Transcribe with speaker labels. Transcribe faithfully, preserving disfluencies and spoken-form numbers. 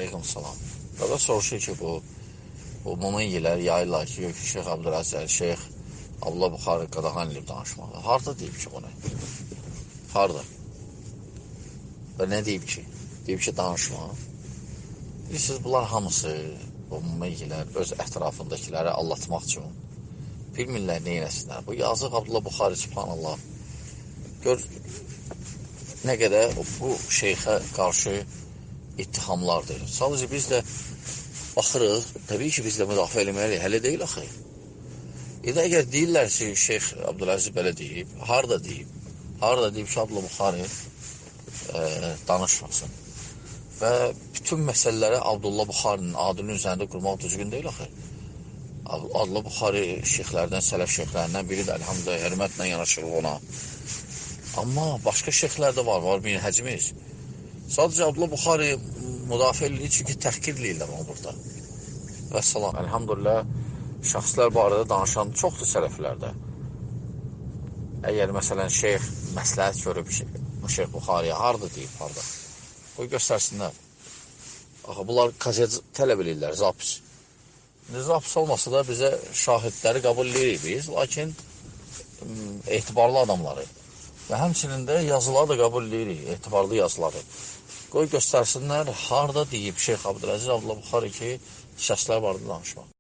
Speaker 1: Aleyküm salam. Burada soruşur ki, bu Umumiyilər yayırlar ki, yok ki, Şeyx Abdüləziz, Şeyx Abdullah Buxari qadağan edib danışmağı. Harada deyib ki bunu? Harada? Və nə deyib ki? Deyib ki, danışma. Bilirsiniz, bunlar hamısı Umumiyilər öz ətrafındakiləri allatmaq üçün bilmirlər neynəsinlər. Bu yazıq Abdullah Buxari, subhanallah, gör nə qədər bu şeyxə qarşı ittihamlardır. Sadəcə biz də baxırıq, təbii ki, biz də müdafiə eləməliyik, hələ deyil axı. İdə əgər deyirlər ki, Şeyx Abdüləziz belə deyib, harada deyib? Harada deyib ki, Abdullah Buxari e, danışmasın. Və bütün məsələləri Abdullah Buxarinin adının üzərində qurmaq düzgün deyil axı. Abdullah Buxari şeyxlərdən, sələf şeyxlərindən biridir, əlhamdülillah, hörmətlə yanaşırıq ona. Amma başqa şeyxlər də var, var bir həcimiz. Sadəcə Abdullah Buxari müdafiə edilir, çünki təhqir edirlər onu burada. Və salam, əlhamdülillah, şəxslər barədə danışan çoxdur sələflərdə. Əgər məsələn şeyx məsləhət görüb, Şeyx Buxariyə harada deyib, harada? Qoy göstərsinlər. Axı, bunlar kaset tələb edirlər, zapis. Zapis olmasa da bizə şahidləri qəbul edirik biz, lakin etibarlı adamları. Və həmçinin də yazıları da qəbul edirik, etibarlı yazıları. Qoy göstərsinlər, harada deyib Şeyx Abdüləziz Abdullah Buxari ki, şəxslər barədə danışmaq.